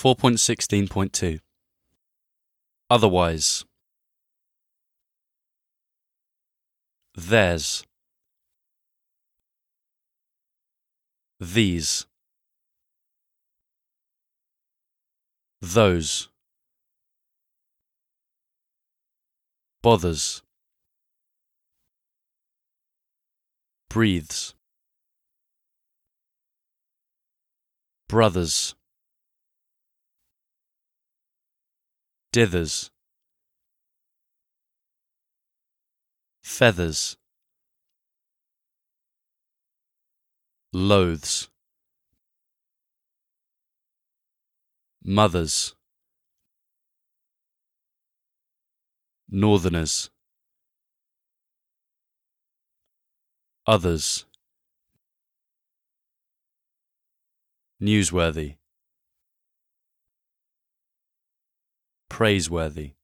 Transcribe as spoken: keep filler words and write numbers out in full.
four point sixteen point two. Otherwise. Theirs. These. Those. Bothers. Breathes. Brothers. Dithers. Feathers. Loathes. Mothers. Northerners. Others. Newsworthy. Praiseworthy.